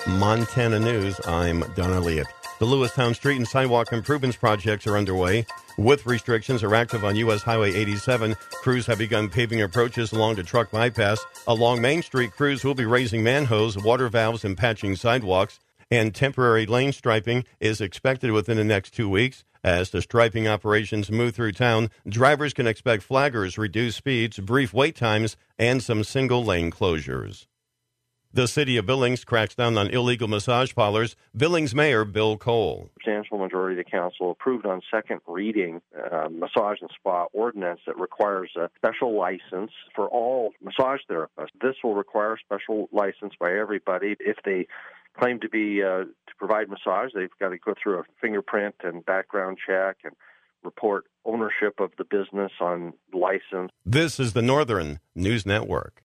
Montana News, I'm Don Elliott. The Lewistown Street and Sidewalk Improvements projects are underway. With restrictions are active on U.S. Highway 87, crews have begun paving approaches along the truck bypass. Along Main Street, crews will be raising manholes, water valves, and patching sidewalks. And temporary lane striping is expected within the next 2 weeks. As the striping operations move through town, drivers can expect flaggers, reduced speeds, brief wait times, and some single-lane closures. The city of Billings cracks down on illegal massage parlors. Billings Mayor Bill Cole. Substantial majority of the council approved on second reading massage and spa ordinance that requires a special license for all massage therapists. This will require a special license by everybody. If they claim to be to provide massage, they've got to go through a fingerprint and background check and report ownership of the business on license. This is the Northern News Network.